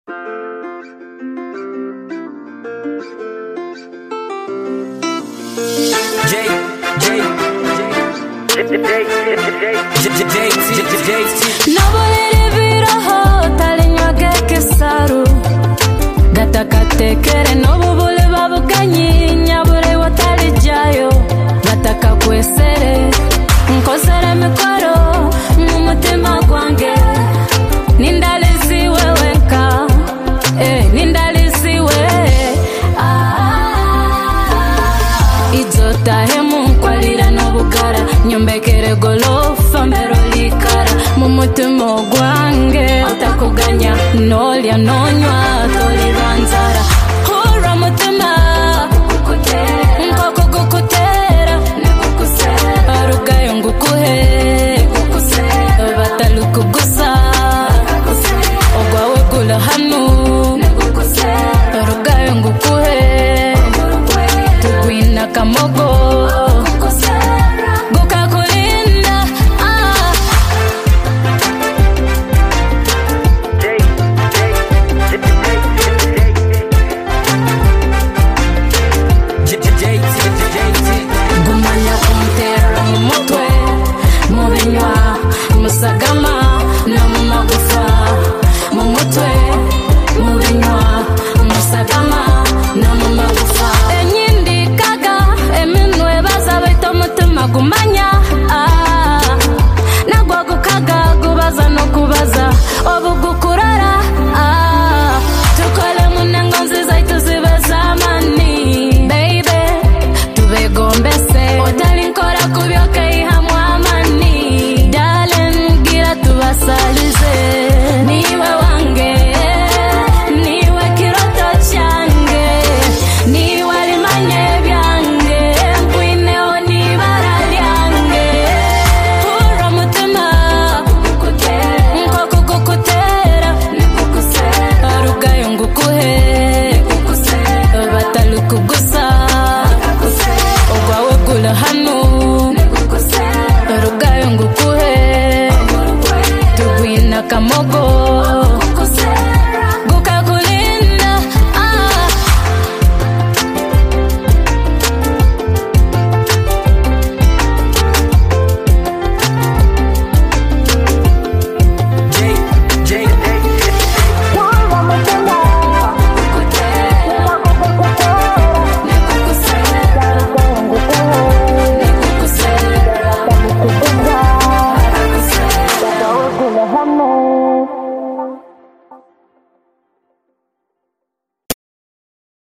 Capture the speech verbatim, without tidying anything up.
Gatakatekere n'obubule babukanyi nyabure watali jayo bataka kwesere nkosere mikoro mu mutima gwange nindaliziwe wenka eh nindaliziwe ah izotahe munkwalira n'obugara nyombekere golofa mbero likara mu mutima gwange atakuganya nolya nonywa